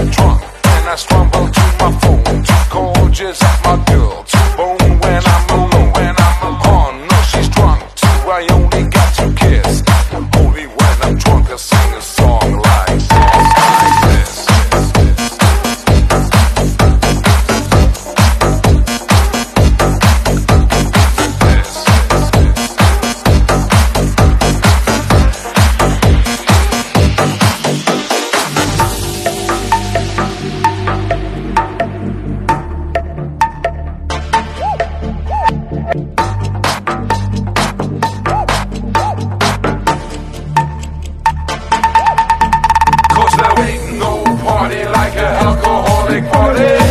drunk and I stumble to my phone. Too gorgeous at my girl, too bone when I'm alone. When I'm alone, no, she's drunk too. I only got to kiss. Only when I'm drunk I sing a song like this. Cause there ain't no party like an alcoholic party.